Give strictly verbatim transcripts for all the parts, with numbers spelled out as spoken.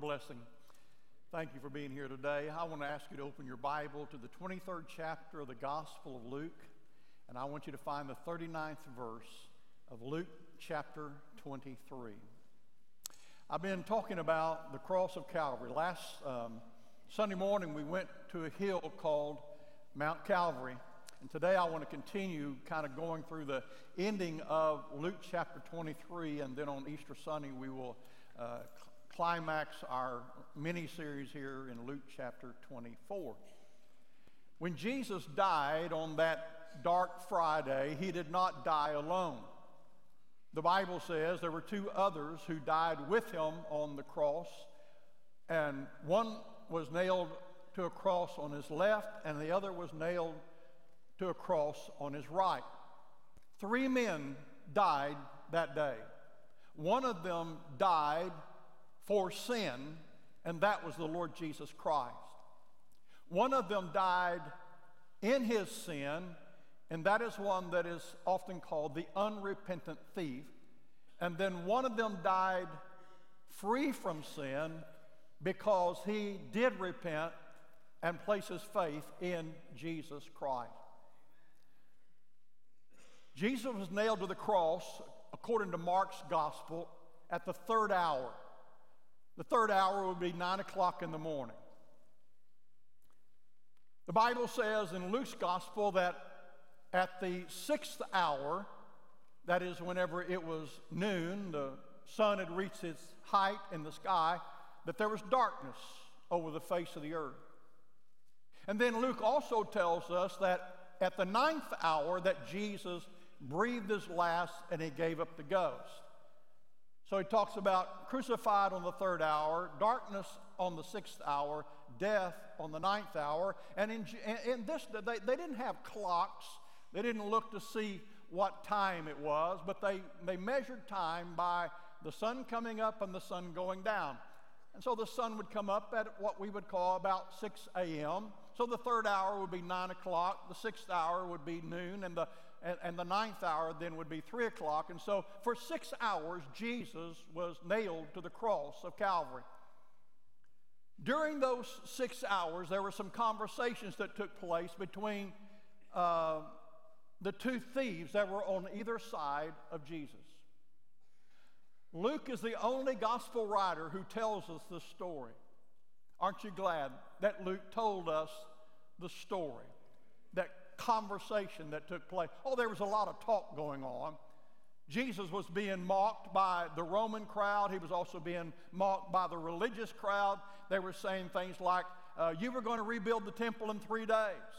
blessing. Thank you for being here today. I want to ask you to open your Bible to the twenty-third chapter of the Gospel of Luke, and I want you to find the thirty-ninth verse of Luke chapter twenty-three. I've been talking about the cross of Calvary. Last um, Sunday morning we went to a hill called Mount Calvary, and today I want to continue kind of going through the ending of Luke chapter twenty-three, and then on Easter Sunday we will uh, climax our mini-series here in Luke chapter twenty-four. When Jesus died on that dark Friday, he did not die alone. The Bible says there were two others who died with him on the cross, and one was nailed to a cross on his left, and the other was nailed to a cross on his right. Three men died that day. One of them died for sin, and that was the Lord Jesus Christ. One of them died in his sin, and that is one that is often called the unrepentant thief. And then one of them died free from sin because he did repent and place his faith in Jesus Christ. Jesus was nailed to the cross, according to Mark's gospel, at the third hour. The third hour would be nine o'clock in the morning. The Bible says in Luke's gospel that at the sixth hour, that is whenever it was noon, the sun had reached its height in the sky, that there was darkness over the face of the earth. And then Luke also tells us that at the ninth hour that Jesus breathed his last and he gave up the ghost. So he talks about crucified on the third hour, darkness on the sixth hour, death on the ninth hour. And in, in this, they, they didn't have clocks. They didn't look to see what time it was, but they, they measured time by the sun coming up and the sun going down. And so the sun would come up at what we would call about six a.m. So the third hour would be nine o'clock, the sixth hour would be noon, and the And, and the ninth hour then would be three o'clock. And so for six hours, Jesus was nailed to the cross of Calvary. During those six hours, there were some conversations that took place between uh, the two thieves that were on either side of Jesus. Luke is the only gospel writer who tells us this story. Aren't you glad that Luke told us the story? That conversation that took place. Oh, there was a lot of talk going on. Jesus was being mocked by the Roman crowd. He was also being mocked by the religious crowd. They were saying things like, uh, you were going to rebuild the temple in three days.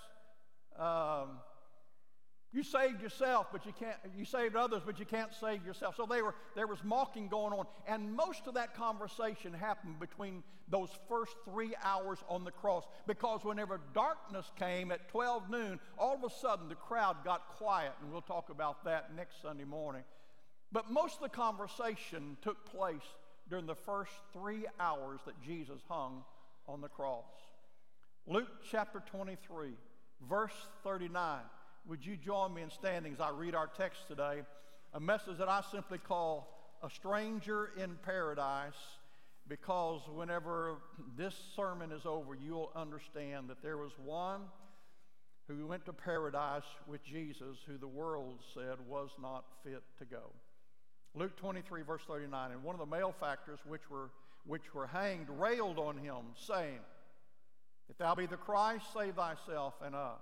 Um, you saved yourself, but you can't, you saved others, but you can't save yourself. So they were, there was mocking going on. And most of that conversation happened between those first three hours on the cross. Because whenever darkness came at twelve noon, all of a sudden the crowd got quiet. And we'll talk about that next Sunday morning. But most of the conversation took place during the first three hours that Jesus hung on the cross. Luke chapter twenty-three, verse thirty-nine. Would you join me in standing as I read our text today, a message that I simply call A Stranger in Paradise, because whenever this sermon is over, you'll understand that there was one who went to paradise with Jesus who the world said was not fit to go. Luke twenty-three, verse thirty-nine, and one of the malefactors which were, which were hanged railed on him, saying, if thou be the Christ, save thyself and us.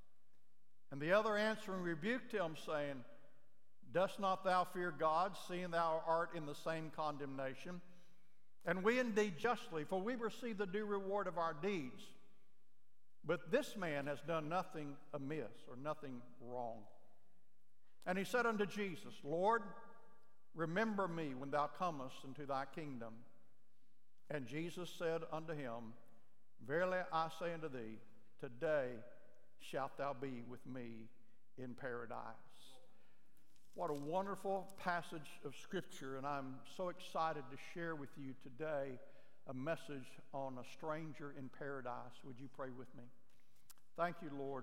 And the other answering rebuked him, saying, dost not thou fear God, seeing thou art in the same condemnation? And we indeed justly, for we receive the due reward of our deeds. But this man has done nothing amiss, or nothing wrong. And he said unto Jesus, Lord, remember me when thou comest into thy kingdom. And Jesus said unto him, verily I say unto thee, today shalt thou be with me in paradise. What a wonderful passage of Scripture, and I'm so excited to share with you today a message on a stranger in paradise. Would you pray with me? Thank you, Lord,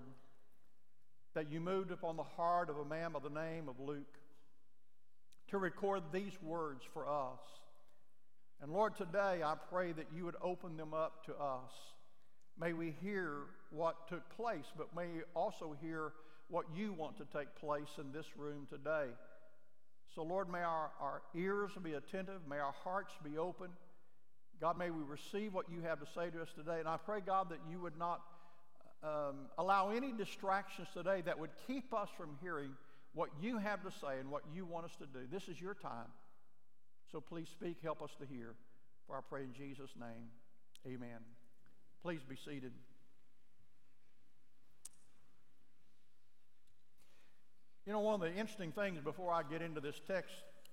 that you moved upon the heart of a man by the name of Luke to record these words for us And Lord, today I pray that you would open them up to us. May we hear what took place, but may we also hear what you want to take place in this room today. So Lord, may our, our ears be attentive, may our hearts be open. God, may we receive what you have to say to us today. And I pray, God, that you would not um, allow any distractions today that would keep us from hearing what you have to say and what you want us to do. This is your time. So please speak, help us to hear. For I pray in Jesus' name, amen. Please be seated. You know, one of the interesting things before I get into this text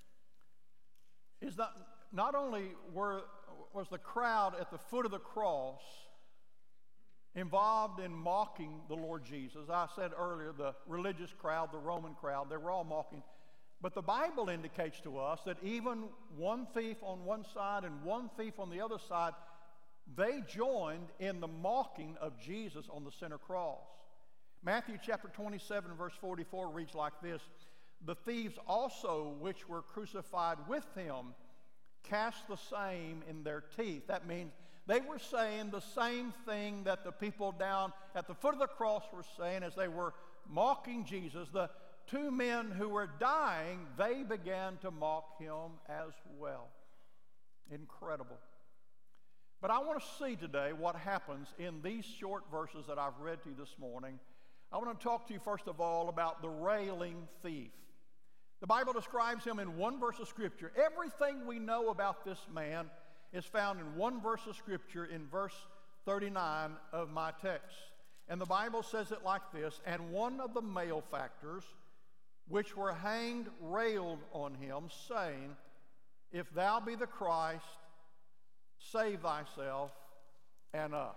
is that not only were, was the crowd at the foot of the cross involved in mocking the Lord Jesus. I said earlier, the religious crowd, the Roman crowd, they were all mocking. But the Bible indicates to us that even one thief on one side and one thief on the other side, they joined in the mocking of Jesus on the center cross. Matthew chapter twenty-seven, verse forty-four reads like this: "The thieves also which were crucified with him cast the same in their teeth." That means they were saying the same thing that the people down at the foot of the cross were saying as they were mocking Jesus. The two men who were dying, they began to mock him as well. Incredible. But I want to see today what happens in these short verses that I've read to you this morning. I want to talk to you first of all about the railing thief. The Bible describes him in one verse of Scripture. Everything we know about this man is found in one verse of Scripture in verse thirty-nine of my text. And the Bible says it like this: "And one of the malefactors which were hanged railed on him, saying, If thou be the Christ, save thyself and us."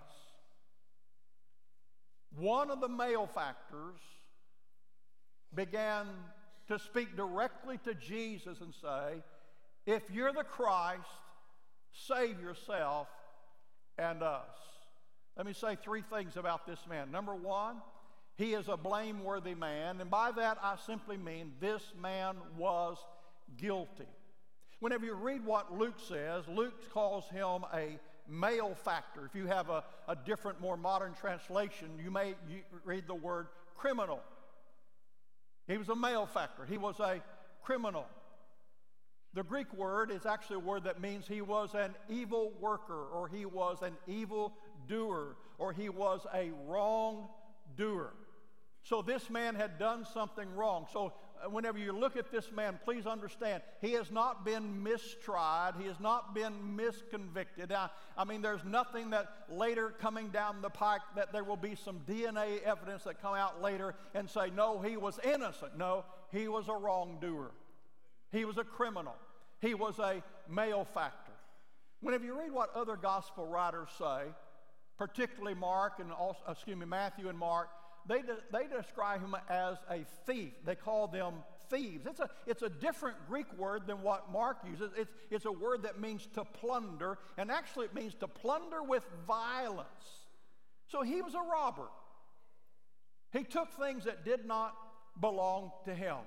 One of the malefactors began to speak directly to Jesus and say, "If you're the Christ, save yourself and us." Let me say three things about this man. Number one, he is a blameworthy man, and by that I simply mean this man was guilty. Whenever you read what Luke says, Luke calls him a malefactor. If you have a, a different, more modern translation, you may you read the word criminal. He was a malefactor. He was a criminal. The Greek word is actually a word that means he was an evil worker, or he was an evil doer, or he was a wrong doer. So this man had done something wrong. So uh, whenever you look at this man, please understand, he has not been mistried. He has not been misconvicted. I, I mean, there's nothing that later coming down the pike that there will be some D N A evidence that come out later and say, no, he was innocent. No, he was a wrongdoer. He was a criminal. He was a malefactor. Whenever you read what other gospel writers say, particularly Mark and also, excuse me, Matthew and Mark, they, de- they describe him as a thief. They call them thieves. It's a, it's a different Greek word than what Mark uses. It's, it's a word that means to plunder, and actually it means to plunder with violence. So he was a robber. He took things that did not belong to him.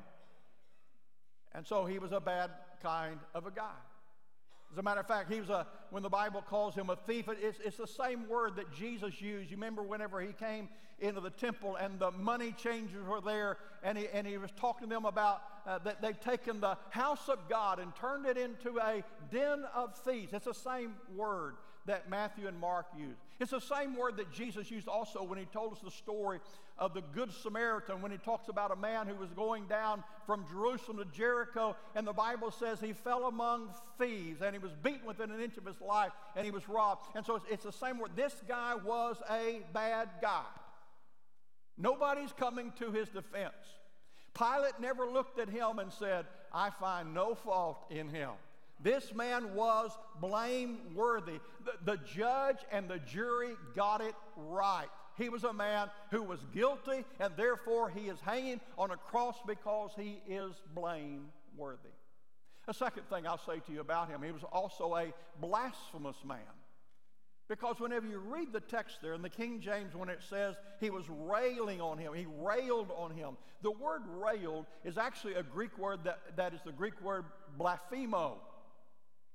And so he was a bad kind of a guy. As a matter of fact, he was a, when the Bible calls him a thief, it's, it's the same word that Jesus used. You remember whenever he came into the temple and the money changers were there, and he, and he was talking to them about uh, that they've taken the house of God and turned it into a den of thieves. It's the same word that Matthew and Mark used. It's the same word that Jesus used also when he told us the story of the Good Samaritan, when he talks about a man who was going down from Jerusalem to Jericho, and the Bible says he fell among thieves, and he was beaten within an inch of his life, and he was robbed. And so it's, it's the same word. This guy was a bad guy. Nobody's coming to his defense. Pilate never looked at him and said, I find no fault in him. This man was blameworthy. The, the judge and the jury got it right. He was a man who was guilty, and therefore he is hanging on a cross because he is blameworthy. A second thing I'll say to you about him, he was also a blasphemous man. Because whenever you read the text there in the King James, when it says he was railing on him, he railed on him. The word railed is actually a Greek word that, that is the Greek word blasphemo.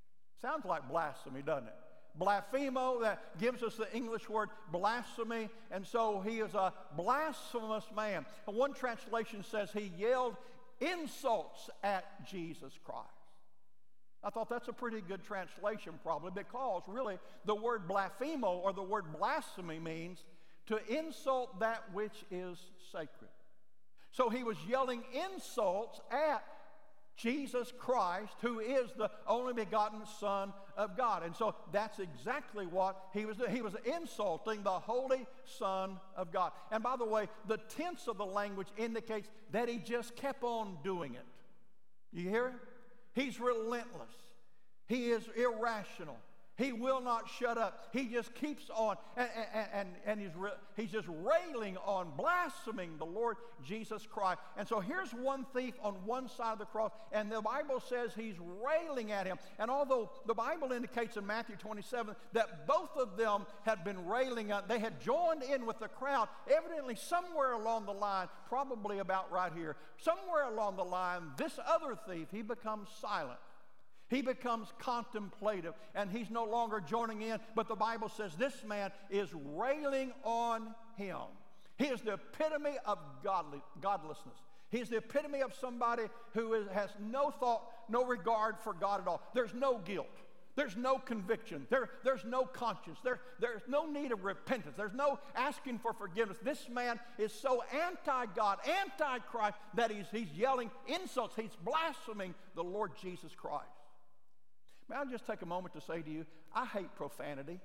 Sounds like blasphemy, doesn't it? Blasphemo, that gives us the English word blasphemy, and so he is a blasphemous man. And one translation says he yelled insults at Jesus Christ. I thought that's a pretty good translation probably, because really the word blasphemo or the word blasphemy means to insult that which is sacred. So he was yelling insults at Jesus Christ, who is the only begotten Son of God. And so that's exactly what he was doing. He was insulting the Holy Son of God. And by the way, the tense of the language indicates that he just kept on doing it. You hear it? He's relentless. He is irrational. He will not shut up. He just keeps on, and, and, and, and he's, re, he's just railing on, blaspheming the Lord Jesus Christ. And so here's one thief on one side of the cross, and the Bible says he's railing at him. And although the Bible indicates in Matthew twenty-seven that both of them had been railing, at, they had joined in with the crowd, evidently somewhere along the line, probably about right here, somewhere along the line, this other thief, he becomes silent. He becomes contemplative, and he's no longer joining in, but the Bible says this man is railing on him. He is the epitome of godly, godlessness. He's the epitome of somebody who is, has no thought, no regard for God at all. There's no guilt. There's no conviction. There, there's no conscience. There, there's no need of repentance. There's no asking for forgiveness. This man is so anti-God, anti-Christ, that he's, he's yelling insults. He's blaspheming the Lord Jesus Christ. May I just take a moment to say to you, I hate profanity.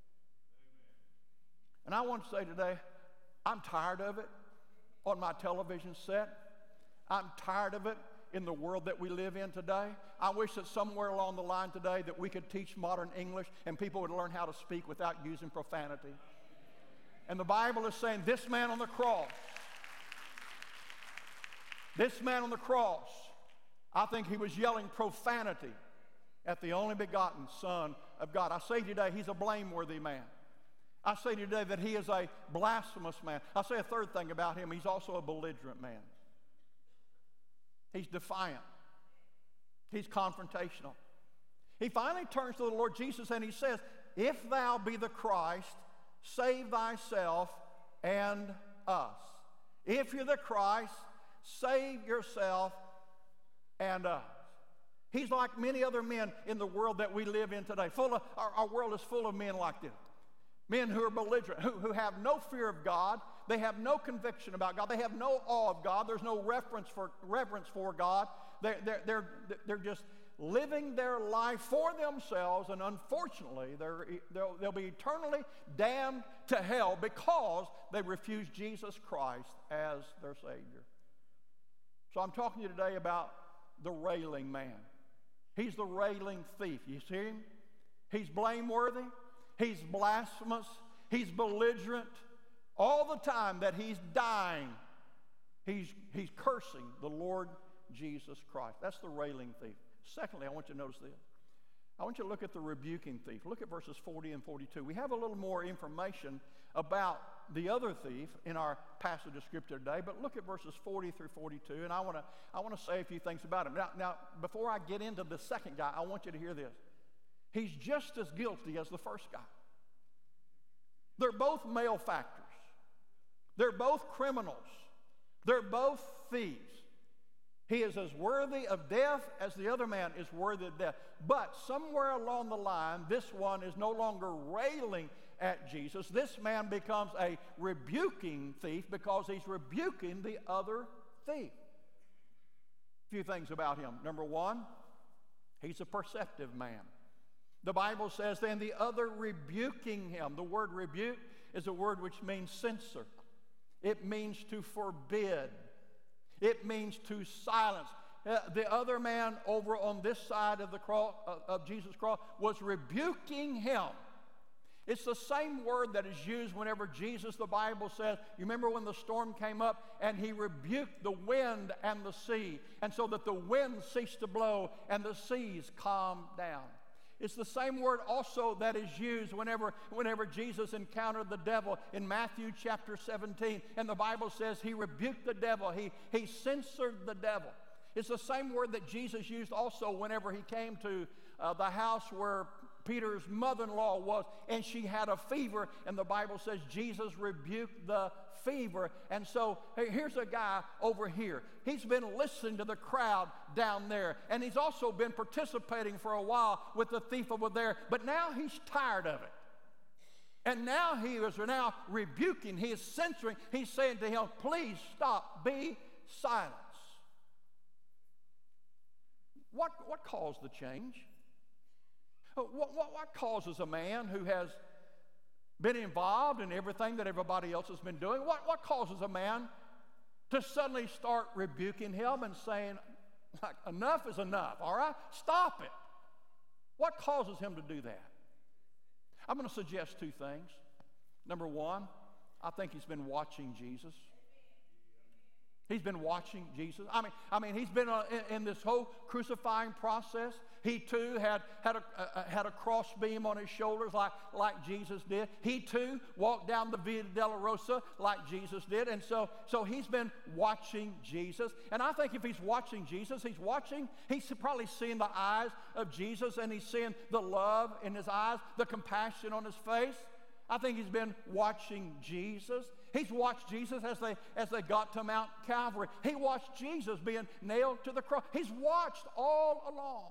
And I want to say today, I'm tired of it on my television set. I'm tired of it in the world that we live in today. I wish that somewhere along the line today that we could teach modern English and people would learn how to speak without using profanity. And the Bible is saying this man on the cross, this man on the cross, I think he was yelling profanity at the only begotten Son of God. I say today he's a blameworthy man. I say today that he is a blasphemous man. I say a third thing about him, he's also a belligerent man. He's defiant. He's confrontational. He finally turns to the Lord Jesus and he says, if thou be the Christ, save thyself and us. If you're the Christ, save yourself and us. He's like many other men in the world that we live in today. Full of, our, our world is full of men like this. Men who are belligerent, who, who have no fear of God. They have no conviction about God. They have no awe of God. There's no reverence for, reverence for God. They're, they're, they're, they're just living their life for themselves, and unfortunately, they're, they'll, they'll be eternally damned to hell because they refuse Jesus Christ as their Savior. So I'm talking to you today about the railing man. He's the railing thief. You see him? He's blameworthy. He's blasphemous. He's belligerent. All the time that he's dying, he's, he's cursing the Lord Jesus Christ. That's the railing thief. Secondly, I want you to notice this. I want you to look at the rebuking thief. Look at verses forty and forty-two. We have a little more information about the other thief in our passage of Scripture today, but look at verses forty through forty-two, and I want to I want to say a few things about him. Now, now, before I get into the second guy, I want you to hear this. He's just as guilty as the first guy. They're both malefactors. They're both criminals. They're both thieves. He is as worthy of death as the other man is worthy of death. But somewhere along the line, this one is no longer railing at Jesus. This man becomes a rebuking thief because he's rebuking the other thief. A few things about him. Number one, he's a perceptive man. The Bible says, then the other rebuking him. The word rebuke is a word which means censor. It means to forbid. It means to silence. Uh, the other man over on this side of the cross, uh, of Jesus' cross, was rebuking him. It's the same word that is used whenever Jesus, the Bible says, you remember when the storm came up and he rebuked the wind and the sea, and so that the wind ceased to blow and the seas calmed down. It's the same word also that is used whenever, whenever Jesus encountered the devil in Matthew chapter seventeen. And the Bible says he rebuked the devil. He, he censored the devil. It's the same word that Jesus used also whenever he came to uh, the house where Peter's mother-in-law was, and she had a fever, and the Bible says Jesus rebuked the fever. And so hey, here's a guy over here. He's been listening to the crowd down there, and he's also been participating for a while with the thief over there, but now he's tired of it. And now he is now rebuking, he is censoring, he's saying to him, please stop, be silent. What, what caused the change? What, what, what causes a man who has been involved in everything that everybody else has been doing? What, what causes a man to suddenly start rebuking him and saying, like, enough is enough, all right? Stop it. What causes him to do that? I'm going to suggest two things. Number one, I think he's been watching Jesus. He's been watching Jesus. I mean, I mean, he's been uh, in, in this whole crucifying process. He too had had a uh, had a crossbeam on his shoulders, like like Jesus did. He too walked down the Via Dolorosa like Jesus did, and so so he's been watching Jesus. And I think if he's watching Jesus, he's watching. He's probably seeing the eyes of Jesus, and he's seeing the love in his eyes, the compassion on his face. I think he's been watching Jesus. He's watched Jesus as they, as they got to Mount Calvary. He watched Jesus being nailed to the cross. He's watched all along.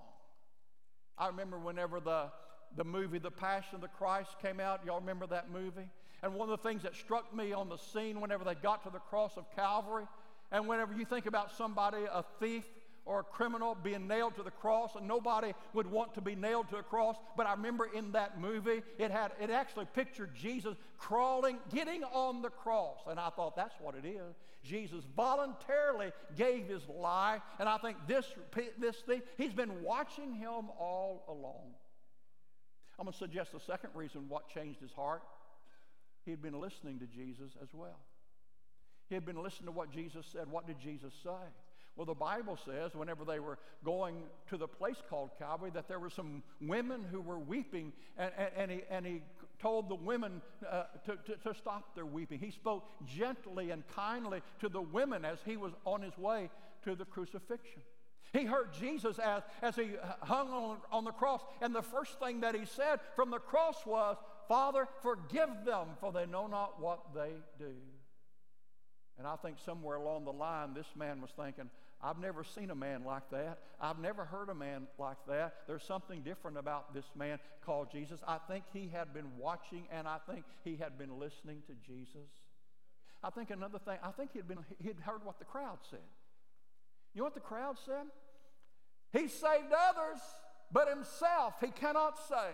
I remember whenever the, the movie The Passion of the Christ came out. Y'all remember that movie? And one of the things that struck me on the scene whenever they got to the cross of Calvary, and whenever you think about somebody, a thief, or a criminal being nailed to the cross, and nobody would want to be nailed to a cross, but I remember in that movie it had it actually pictured Jesus crawling, getting on the cross, and I thought that's what it is. Jesus voluntarily gave his life, and I think this this thing, he's been watching him all along. I'm going to suggest the second reason what changed his heart. He had been listening to Jesus as well. He had been listening to what Jesus said. What did Jesus say? Well, the Bible says whenever they were going to the place called Calvary that there were some women who were weeping, and, and, and, he, and he told the women uh, to, to, to stop their weeping. He spoke gently and kindly to the women as he was on his way to the crucifixion. He heard Jesus as, as he hung on, on the cross, and the first thing that he said from the cross was, Father, forgive them, for they know not what they do. And I think somewhere along the line, this man was thinking, I've never seen a man like that. I've never heard a man like that. There's something different about this man called Jesus. I think he had been watching, and I think he had been listening to Jesus. I think another thing, I think he'd been he'd heard what the crowd said. You know what the crowd said? He saved others, but himself he cannot save.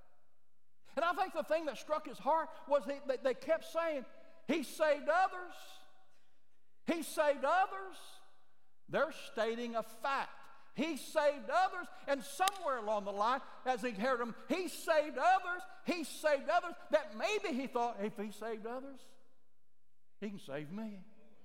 And I think the thing that struck his heart was he, they, they kept saying, he saved others. He saved others. They're stating a fact. He saved others, and somewhere along the line, as he heard them, he saved others, he saved others, that maybe he thought, if he saved others, he can save me.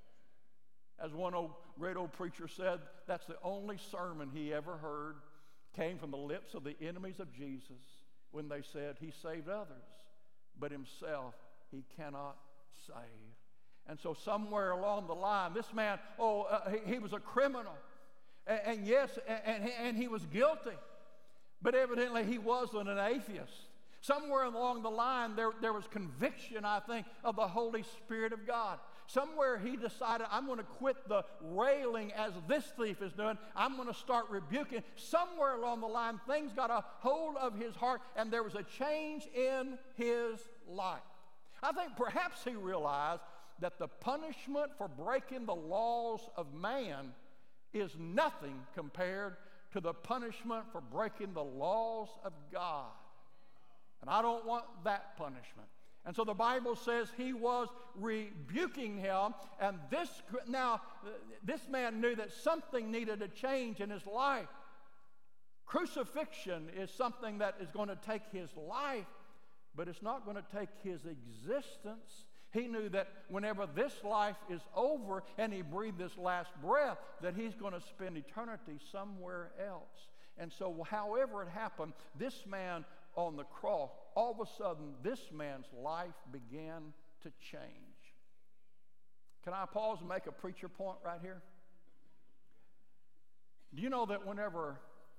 As one old great old preacher said, that's the only sermon he ever heard came from the lips of the enemies of Jesus when they said, he saved others, but himself he cannot save. And so somewhere along the line, this man, oh, uh, he, he was a criminal. And, and yes, and, and, and he was guilty. But evidently he wasn't an atheist. Somewhere along the line, there, there was conviction, I think, of the Holy Spirit of God. Somewhere he decided, I'm going to quit the railing as this thief is doing. I'm going to start rebuking. Somewhere along the line, things got a hold of his heart, and there was a change in his life. I think perhaps he realized that the punishment for breaking the laws of man is nothing compared to the punishment for breaking the laws of God. And I don't want that punishment. And so the Bible says he was rebuking him, and this now this man knew that something needed to change in his life. Crucifixion is something that is going to take his life, but it's not going to take his existence. He knew that whenever this life is over and he breathed this last breath, that he's going to spend eternity somewhere else. And so however it happened, this man on the cross, all of a sudden, this man's life began to change. Can I pause and make a preacher point right here? Do you know that whenever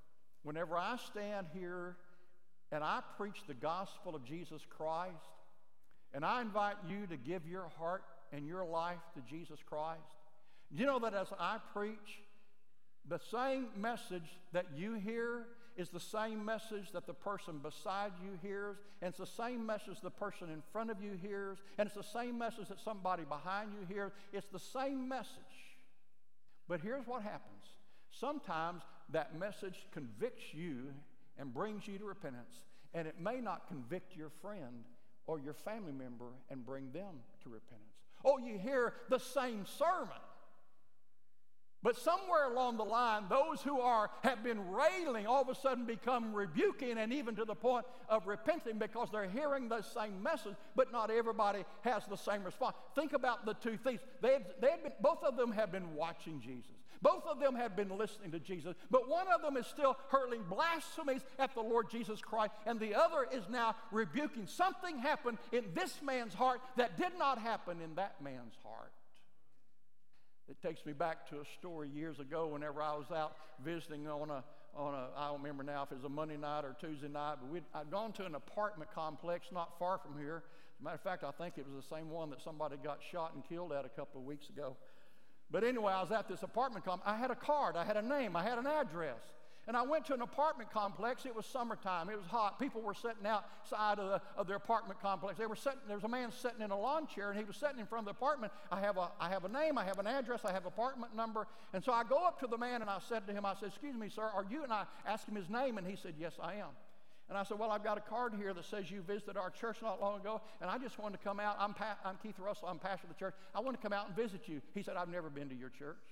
Whenever I stand here and I preach the gospel of Jesus Christ, and I invite you to give your heart and your life to Jesus Christ, you know that as I preach, the same message that you hear is the same message that the person beside you hears, and it's the same message the person in front of you hears, and it's the same message that somebody behind you hears. It's the same message. But here's what happens. Sometimes that message convicts you and brings you to repentance, and it may not convict your friend or your family member and bring them to repentance. Oh, you hear the same sermon, but somewhere along the line, those who are have been railing all of a sudden become rebuking, and even to the point of repenting, because they're hearing the same message, but not everybody has the same response. Think about the two thieves. They had, they had been, both of them have been watching Jesus. Both of them have been listening to Jesus, but one of them is still hurling blasphemies at the Lord Jesus Christ, and the other is now rebuking. Something happened in this man's heart that did not happen in that man's heart. It takes me back to a story years ago whenever I was out visiting on a, on a I don't remember now if it was a Monday night or Tuesday night, but we'd, I'd gone to an apartment complex not far from here. As a matter of fact, I think it was the same one that somebody got shot and killed at a couple of weeks ago. But anyway, I was at this apartment complex. I had a card, I had a name, I had an address. And I went to an apartment complex. It was summertime. It was hot. People were sitting outside of, the, of their apartment complex. They were sitting, there was a man sitting in a lawn chair, and he was sitting in front of the apartment. I have, a, I have a name, I have an address, I have an apartment number. And so I go up to the man, and I said to him, I said, "Excuse me, sir, are you?" And I asked him his name, and he said, "Yes, I am." And I said, "Well, I've got a card here that says you visited our church not long ago, and I just wanted to come out. I'm, pa- I'm Keith Russell. I'm pastor of the church. I want to come out and visit you." He said, "I've never been to your church."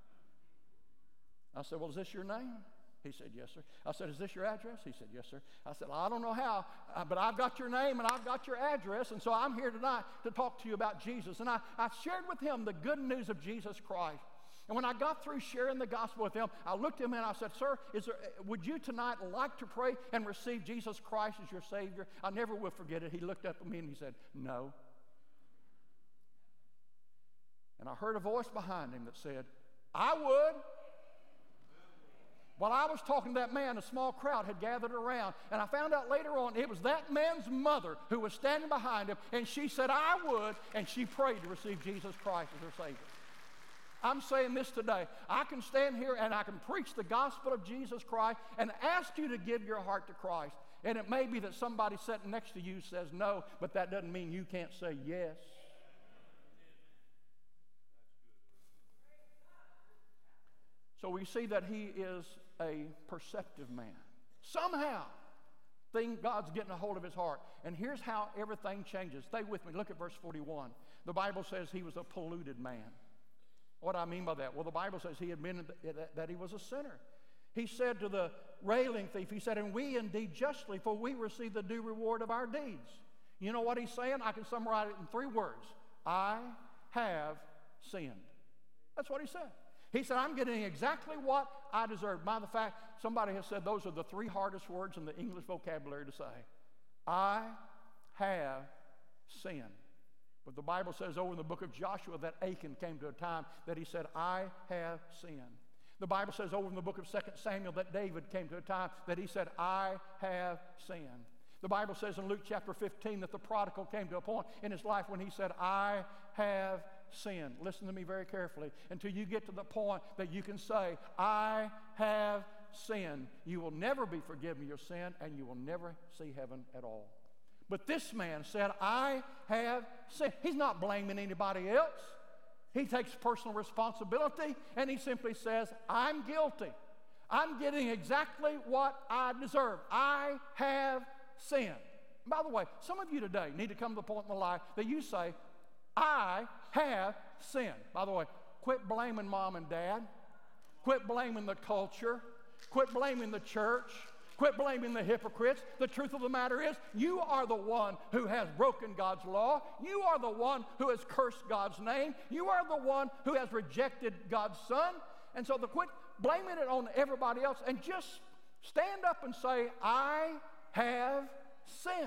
I said, "Well, is this your name?" He said, "Yes, sir." I said, "Is this your address?" He said, "Yes, sir." I said, "I don't know how, uh, but I've got your name and I've got your address, and so I'm here tonight to talk to you about Jesus." And I, I shared with him the good news of Jesus Christ. And when I got through sharing the gospel with him, I looked at him and I said, "Sir, is there, would you tonight like to pray and receive Jesus Christ as your Savior?" I never will forget it. He looked up at me and he said, "No." And I heard a voice behind him that said, "I would." While I was talking to that man, a small crowd had gathered around, and I found out later on it was that man's mother who was standing behind him, and she said, "I would," and she prayed to receive Jesus Christ as her Savior. I'm saying this today. I can stand here and I can preach the gospel of Jesus Christ and ask you to give your heart to Christ. And it may be that somebody sitting next to you says no, but that doesn't mean you can't say yes. So we see that he is a perceptive man. Somehow, thing, God's getting a hold of his heart. And here's how everything changes. Stay with me. Look at verse forty-one. The Bible says he was a polluted man. What do I mean by that? Well, the Bible says he admitted that he was a sinner. He said to the railing thief, he said, "And we indeed justly, for we receive the due reward of our deeds." You know what he's saying? I can summarize it in three words. I have sinned. That's what he said. He said, "I'm getting exactly what I deserve." Matter of fact, somebody has said those are the three hardest words in the English vocabulary to say. I have sinned. But the Bible says over in the book of Joshua that Achan came to a time that he said, "I have sinned." The Bible says over in the book of Second Samuel that David came to a time that he said, "I have sinned." The Bible says in Luke chapter fifteen that the prodigal came to a point in his life when he said, "I have sinned." Listen to me very carefully. Until you get to the point that you can say, "I have sinned," you will never be forgiven your sin, and you will never see heaven at all. But this man said, "I have sinned." He's not blaming anybody else. He takes personal responsibility, and he simply says, "I'm guilty. I'm getting exactly what I deserve. I have sinned." By the way, some of you today need to come to the point in the life that you say, "I have sinned." By the way, quit blaming mom and dad. Quit blaming the culture. Quit blaming the church. Quit blaming the hypocrites. The truth of the matter is, you are the one who has broken God's law. You are the one who has cursed God's name. You are the one who has rejected God's Son. And so the quit blaming it on everybody else and just stand up and say, "I have sinned."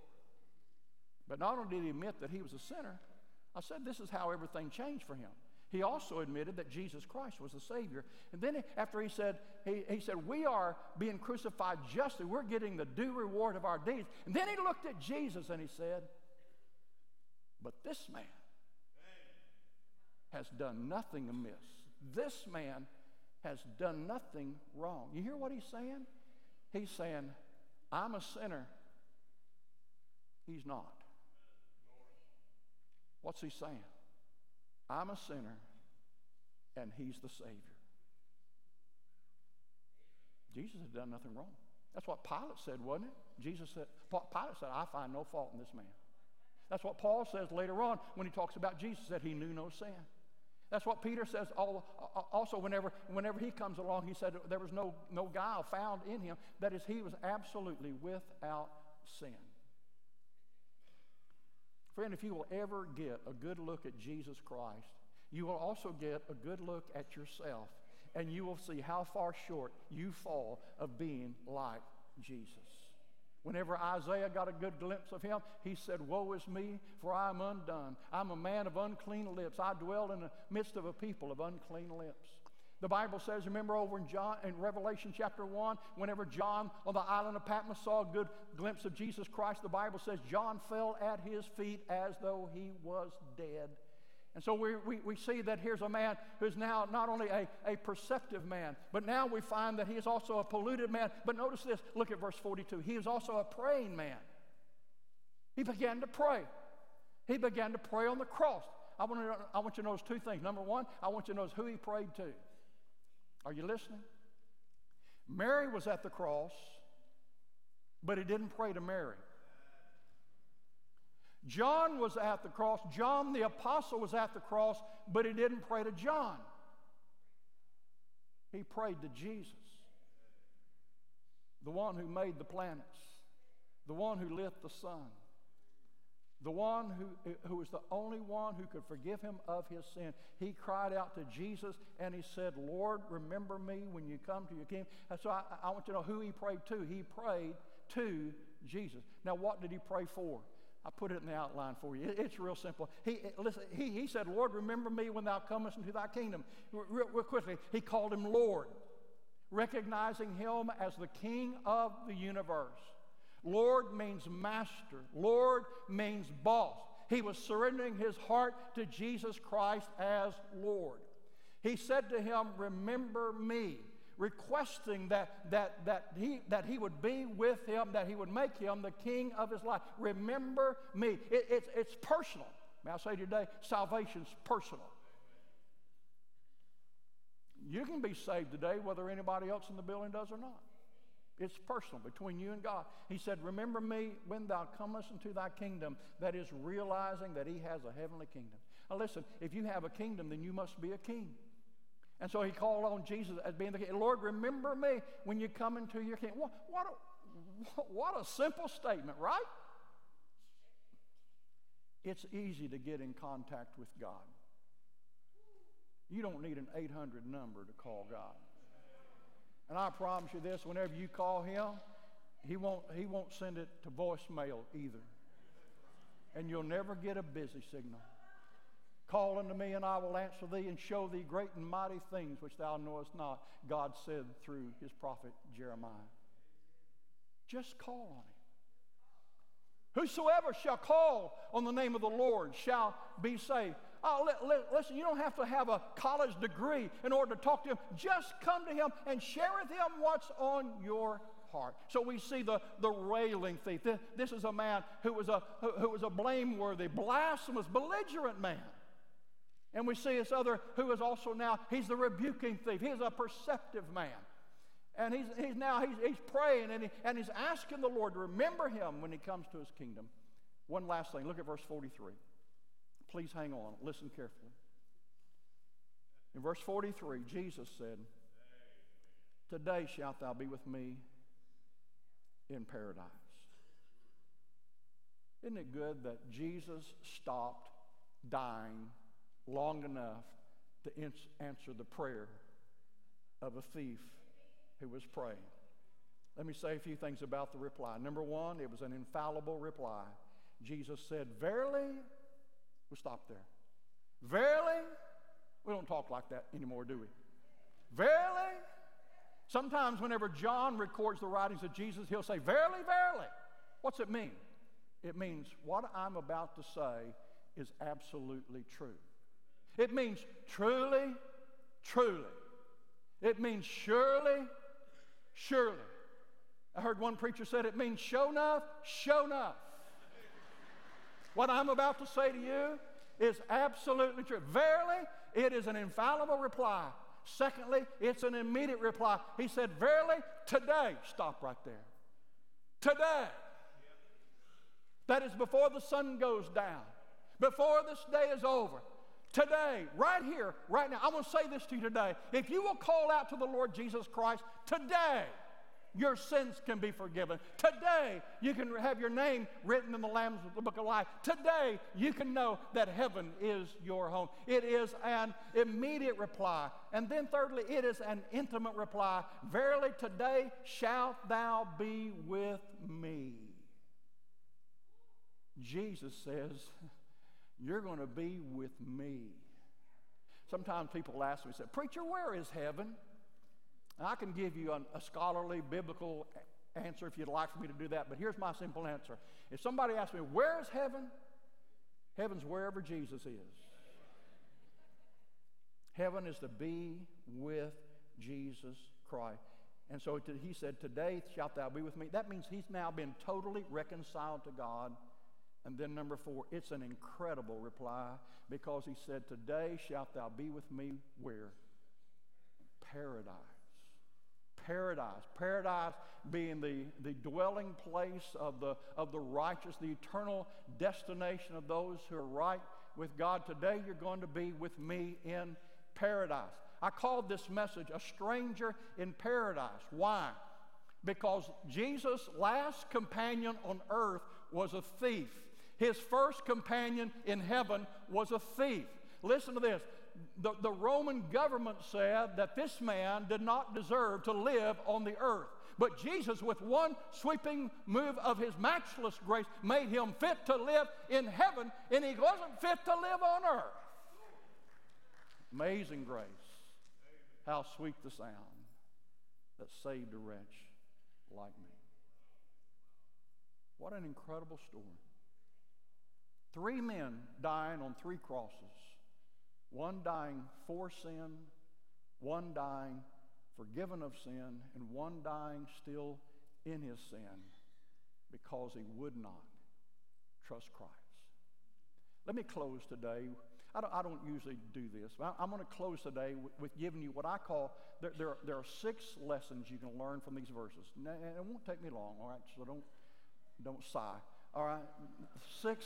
But not only did he admit that he was a sinner, I said this is how everything changed for him. he also admitted that Jesus Christ was the Savior. And then after he said, he, he said, we are being crucified justly. We're getting the due reward of our deeds. And then he looked at Jesus and he said, but this man has done nothing amiss. This man has done nothing wrong. You hear what he's saying? He's saying, I'm a sinner. He's not. What's he saying? I'm a sinner, and he's the Savior. Jesus had done nothing wrong. That's what Pilate said, wasn't it? Jesus said, Pilate said, I find no fault in this man. That's what Paul says later on when he talks about Jesus, that he knew no sin. That's what Peter says also whenever, whenever he comes along. He said there was no, no guile found in him. That is, he was absolutely without sin. Friend, if you will ever get a good look at Jesus Christ, you will also get a good look at yourself, and you will see how far short you fall of being like Jesus. Whenever Isaiah got a good glimpse of him, he said, woe is me, for I am undone. I'm a man of unclean lips. I dwell in the midst of a people of unclean lips. The Bible says, remember over in, John, in Revelation chapter one, whenever John on the island of Patmos saw a good glimpse of Jesus Christ, the Bible says John fell at his feet as though he was dead. And so we, we, we see that here's a man who's now not only a, a perceptive man, but now we find that he is also a polluted man. But notice this, look at verse forty-two. He is also a praying man. He began to pray. He began to pray on the cross. I want, to, I want you to notice two things. Number one, I want you to notice who he prayed to. Are you listening? Mary was at the cross, but he didn't pray to Mary. John was at the cross. John the apostle was at the cross, but he didn't pray to John. He prayed to Jesus, the one who made the planets, the one who lit the sun, the one who, who was the only one who could forgive him of his sin. He cried out to Jesus and he said, Lord, remember me when you come to your kingdom. And so I, I want you to know who he prayed to. He prayed to Jesus. Now, what did he pray for? I put it in the outline for you. It's real simple. He, listen, he, he said, Lord, remember me when thou comest into thy kingdom. Real, real quickly, he called him Lord, recognizing him as the King of the universe. Lord means master. Lord means boss. He was surrendering his heart to Jesus Christ as Lord. He said to him, remember me, requesting that, that, that, he, that he would be with him, that he would make him the king of his life. Remember me. It, it's, it's personal. May I say today, salvation's personal. You can be saved today whether anybody else in the building does or not. It's personal between you and God. He said, remember me when thou comest into thy kingdom. That is realizing that he has a heavenly kingdom. Now listen, if you have a kingdom, then you must be a king. And so he called on Jesus as being the king. Lord, remember me when you come into your kingdom. What, what, a, what a simple statement, right? It's easy to get in contact with God. You don't need an eight hundred number to call God. And I promise you this, whenever you call him, he won't, he won't send it to voicemail either. And you'll never get a busy signal. Call unto me, and I will answer thee, and show thee great and mighty things which thou knowest not, God said through his prophet Jeremiah. Just call on him. Whosoever shall call on the name of the Lord shall be saved. Oh, li- li- listen, you don't have to have a college degree in order to talk to him. Just come to him and share with him what's on your heart. So we see the, the railing thief. This, this is a man who was a, who, who was a blameworthy, blasphemous, belligerent man. And we see this other who is also now, he's the rebuking thief. He's a perceptive man. And he's, he's now, he's, he's praying and, he, and he's asking the Lord to remember him when he comes to his kingdom. One last thing, look at verse forty-three. Please hang on, listen carefully. In verse forty-three, Jesus said, today shalt thou be with me in paradise. Isn't it good that Jesus stopped dying long enough to answer the prayer of a thief who was praying? Let me say a few things about the reply. Number one, it was an infallible reply. Jesus said, verily, we'll stop there. Verily, We don't talk like that anymore, do we? Verily? Sometimes whenever John records the writings of Jesus, he'll say, verily, verily. What's it mean? It means what I'm about to say is absolutely true. It means truly, truly. It means surely, surely. I heard one preacher said it means show enough, show enough. What I'm about to say to you is absolutely true. Verily, it is an infallible reply. Secondly, it's an immediate reply. He said, verily, today. Stop right there. Today. That is before the sun goes down. Before this day is over. Today, right here, right now. I want to say this to you today. If you will call out to the Lord Jesus Christ, today, your sins can be forgiven. Today, you can have your name written in the Lamb's Book of Life. Today, you can know that heaven is your home. It is an immediate reply. And then thirdly, it is an intimate reply. Verily, today shalt thou be with me. Jesus says, you're going to be with me. Sometimes people ask me, say, preacher, where is heaven? And I can give you a, a scholarly, biblical answer if you'd like for me to do that, but here's my simple answer. If somebody asks me, where is heaven? Heaven's wherever Jesus is. Heaven is to be with Jesus Christ. And so he said, today shalt thou be with me. That means he's now been totally reconciled to God. And then number four, it's an incredible reply because he said, today shalt thou be with me where? Paradise. Paradise. Paradise being the, the dwelling place of the, of the righteous, the eternal destination of those who are right with God. Today you're going to be with me in paradise. I called this message, A Stranger in Paradise. Why? Because Jesus' last companion on earth was a thief. His first companion in heaven was a thief. Listen to this. The, the Roman government said that this man did not deserve to live on the earth. But Jesus, with one sweeping move of his matchless grace, made him fit to live in heaven, and he wasn't fit to live on earth. Amazing grace. How sweet the sound that saved a wretch like me. What an incredible story. Three men dying on three crosses. One dying for sin, one dying forgiven of sin, and one dying still in his sin because he would not trust Christ. Let me close today. I don't, I don't usually do this, but I'm going to close today with, with giving you what I call, there, there, there are six lessons you can learn from these verses. And it won't take me long, all right? So don't, don't sigh. All right? Six,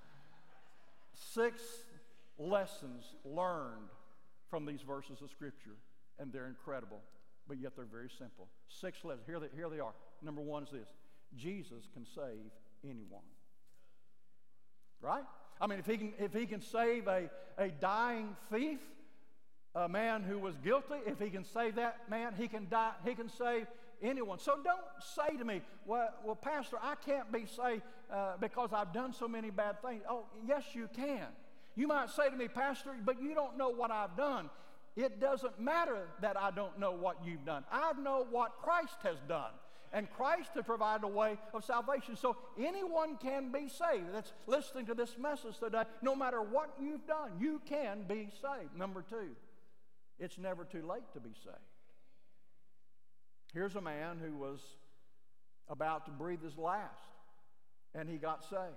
six lessons learned from these verses of Scripture, and they're incredible, but yet they're very simple. Six lessons. Here they, here they are. Number one is this. Jesus can save anyone. Right? I mean, if he can, if he can save a, a dying thief, a man who was guilty, if he can save that man, he can die, he can save anyone. So don't say to me, well, well Pastor, I can't be saved uh, because I've done so many bad things. Oh, yes, you can. You might say to me, Pastor, but you don't know what I've done. It doesn't matter that I don't know what you've done. I know what Christ has done. And Christ has provided a way of salvation. So anyone can be saved. That's listening to this message today. No matter what you've done, you can be saved. Number two, it's never too late to be saved. Here's a man who was about to breathe his last, and he got saved.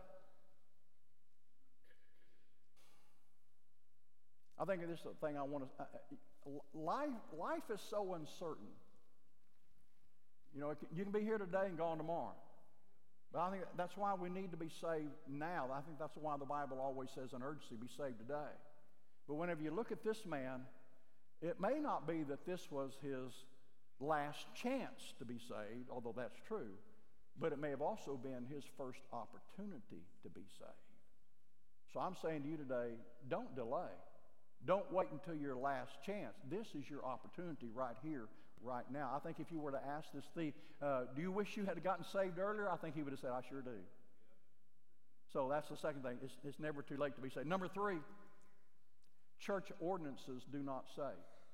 I think this is the thing I want to... Uh, life, life is so uncertain. You know, you can be here today and gone tomorrow. But I think that's why we need to be saved now. I think that's why the Bible always says an urgency, be saved today. But whenever you look at this man, it may not be that this was his last chance to be saved, although that's true, but it may have also been his first opportunity to be saved. So I'm saying to you today, don't delay. Don't wait until your last chance. This is your opportunity right here, right now. I think if you were to ask this thief, uh, do you wish you had gotten saved earlier? I think he would have said, I sure do. So that's the second thing. It's, it's never too late to be saved. Number three, Church ordinances do not save.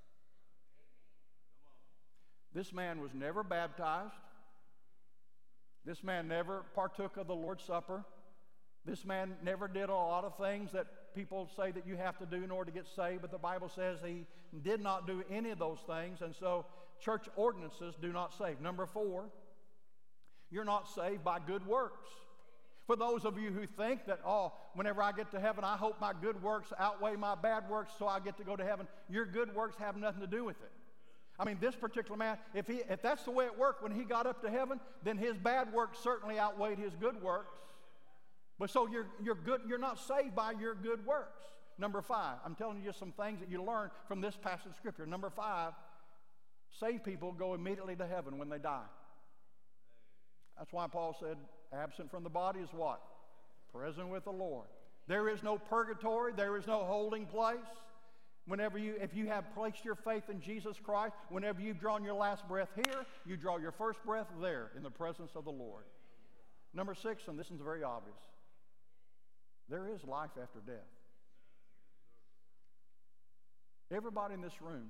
This man was never baptized. This man never partook of the Lord's Supper. This man never did a lot of things that people say that you have to do in order to get saved, but the Bible says he did not do any of those things, and so church ordinances do not save. Number four, you're not saved by good works. For those of you who think that, oh, whenever I get to heaven, I hope my good works outweigh my bad works so I get to go to heaven, your good works have nothing to do with it. I mean, this particular man, if, he, if that's the way it worked when he got up to heaven, then his bad works certainly outweighed his good works. But so you're, you're, good, you're not saved by your good works. Number five, I'm telling you just some things that you learn from this passage of Scripture. Number five, saved people go immediately to heaven when they die. That's why Paul said, absent from the body is what? Present with the Lord. There is no purgatory. There is no holding place. Whenever you, if you have placed your faith in Jesus Christ, whenever you've drawn your last breath here, you draw your first breath there in the presence of the Lord. Number six, and this is very obvious, there is life after death. Everybody in this room,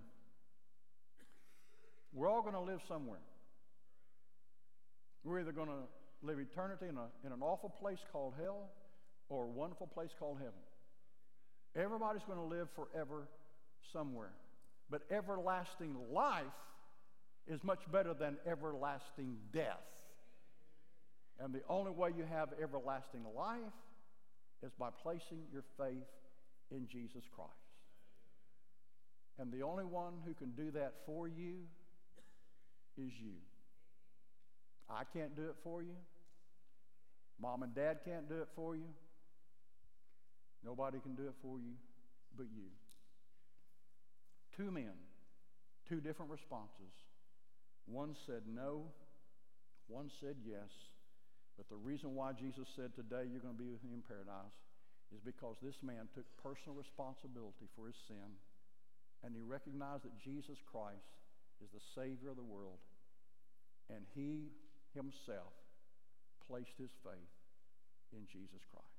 we're all going to live somewhere. We're either going to live eternity in, a, in an awful place called hell or a wonderful place called heaven. Everybody's going to live forever somewhere. But everlasting life is much better than everlasting death. And the only way you have everlasting life is by placing your faith in Jesus Christ. And the only one who can do that for you is you. I can't do it for you. Mom and Dad can't do it for you. Nobody can do it for you but you. Two men, two different responses. One said no, one said yes. But the reason why Jesus said today you're going to be with me in paradise is because this man took personal responsibility for his sin, and he recognized that Jesus Christ is the Savior of the world, and he himself placed his faith in Jesus Christ.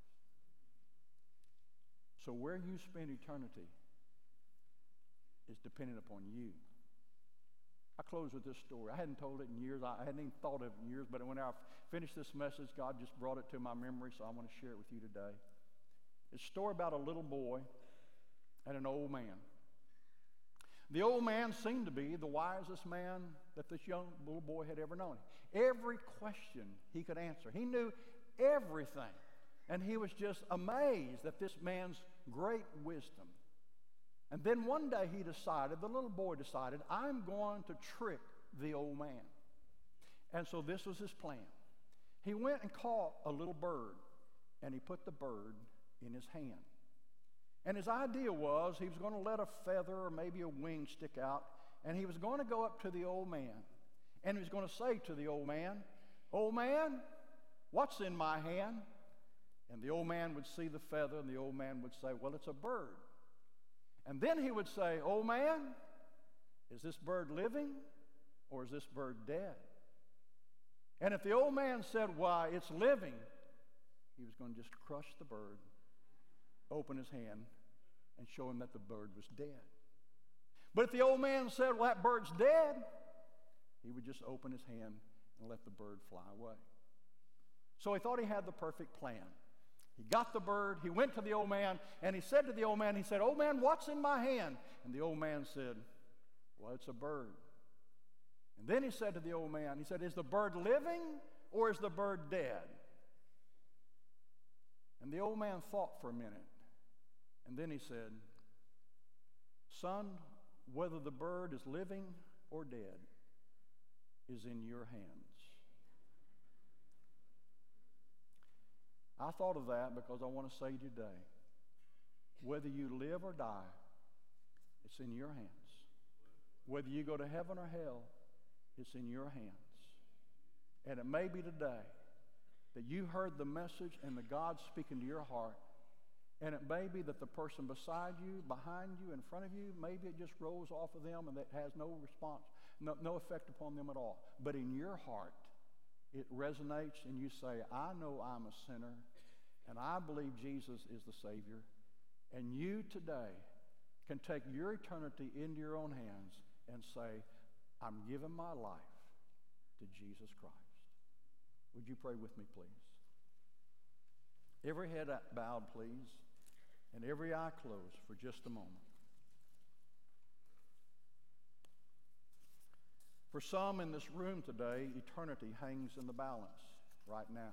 So where you spend eternity is dependent upon you. I close with this story. I hadn't told it in years. I hadn't even thought of it in years, but when I finished this message, God just brought it to my memory, so I want to share it with you today. It's a story about a little boy and an old man. The old man seemed to be the wisest man that this young little boy had ever known. Every question he could answer. He knew everything. And he was just amazed at this man's great wisdom. And then one day he decided, the little boy decided, I'm going to trick the old man. And so this was his plan. He went and caught a little bird, and he put the bird in his hand. And his idea was he was going to let a feather or maybe a wing stick out, and he was going to go up to the old man, and he was going to say to the old man, old man, what's in my hand? And the old man would see the feather, and the old man would say, well, it's a bird. And then he would say, old man, is this bird living or is this bird dead? And if the old man said, why, it's living, he was going to just crush the bird, open his hand, and show him that the bird was dead. But if the old man said, well, that bird's dead, he would just open his hand and let the bird fly away. So he thought he had the perfect plan. He got the bird, he went to the old man, and he said to the old man, he said, old man, what's in my hand? And the old man said, well, it's a bird. And then he said to the old man, he said, is the bird living or is the bird dead? And the old man thought for a minute, and then he said, son, whether the bird is living or dead is in your hands. I thought of that because I want to say today, whether you live or die, it's in your hands. Whether you go to heaven or hell, it's in your hands. And it may be today that you heard the message and the God speaking to your heart, and it may be that the person beside you, behind you, in front of you, maybe it just rolls off of them and that has no response, no, no effect upon them at all. But in your heart, it resonates and you say, I know I'm a sinner and I believe Jesus is the Savior. And you today can take your eternity into your own hands and say, I'm giving my life to Jesus Christ. Would you pray with me, please? Every head bowed, please, and every eye closed for just a moment. For some in this room today, eternity hangs in the balance right now.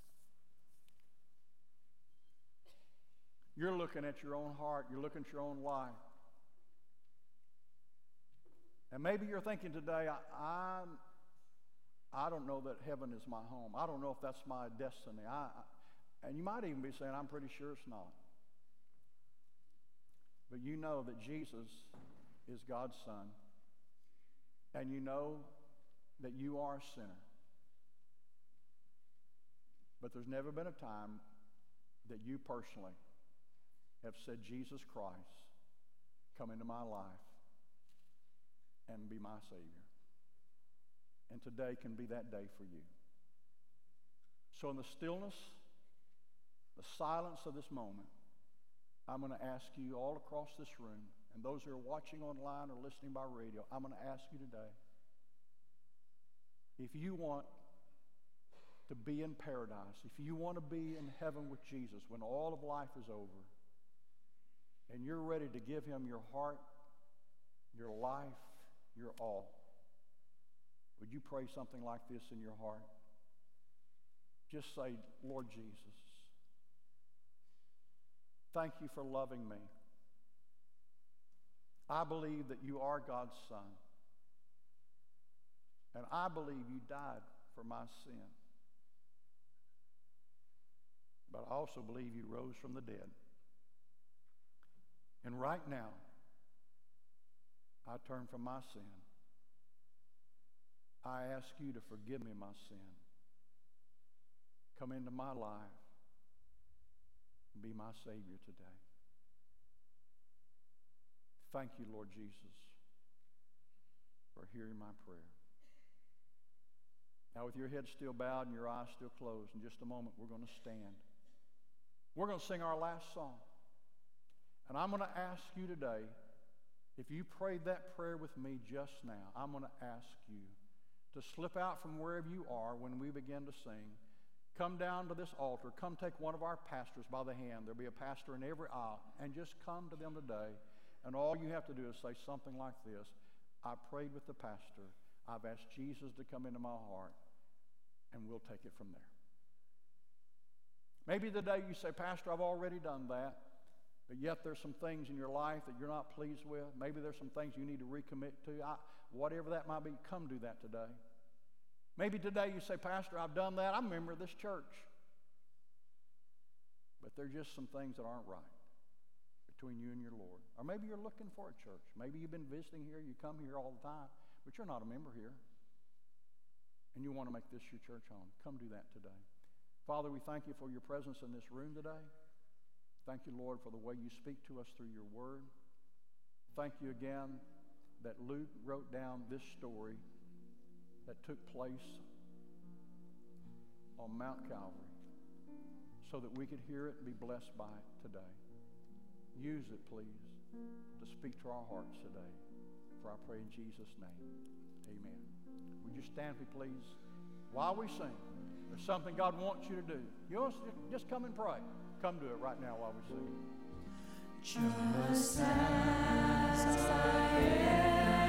You're looking at your own heart. You're looking at your own life. And maybe you're thinking today, I, I, I don't know that heaven is my home. I don't know if that's my destiny. I, I, and you might even be saying, I'm pretty sure it's not. But you know that Jesus is God's Son. And you know that you are a sinner. But there's never been a time that you personally have said, Jesus Christ, come into my life and be my Savior. And today can be that day for you. So in the stillness, the silence of this moment, I'm going to ask you all across this room, and those who are watching online or listening by radio, I'm going to ask you today, if you want to be in paradise, if you want to be in heaven with Jesus when all of life is over, and you're ready to give him your heart, your life, your all, would you pray something like this in your heart? Just say, Lord Jesus, thank you for loving me. I believe that you are God's Son. And I believe you died for my sin. But I also believe you rose from the dead. And right now, I turn from my sin. I ask you to forgive me my sin. Come into my life and be my Savior today. Thank you, Lord Jesus, for hearing my prayer. Now, with your head still bowed and your eyes still closed, in just a moment, we're going to stand. We're going to sing our last song. And I'm going to ask you today, if you prayed that prayer with me just now, I'm going to ask you to slip out from wherever you are when we begin to sing. Come down to this altar. Come take one of our pastors by the hand. There'll be a pastor in every aisle. And just come to them today. And all you have to do is say something like this. I prayed with the pastor. I've asked Jesus to come into my heart. And we'll take it from there. Maybe today you say, Pastor, I've already done that. But yet there's some things in your life that you're not pleased with. Maybe there's some things you need to recommit to. I, whatever that might be, come do that today. Maybe today you say, Pastor, I've done that. I'm a member of this church. But there's just some things that aren't right between you and your Lord. Or maybe you're looking for a church. Maybe you've been visiting here. You come here all the time. But you're not a member here. And you want to make this your church home. Come do that today. Father, we thank you for your presence in this room today. Thank you, Lord, for the way you speak to us through your word. Thank you again that Luke wrote down this story that took place on Mount Calvary so that we could hear it and be blessed by it today. Use it, please, to speak to our hearts today. For I pray in Jesus' name, amen. Would you stand, please? While we sing, there's something God wants you to do. You want to just come and pray. Come do it right now while we sing. Just as I am.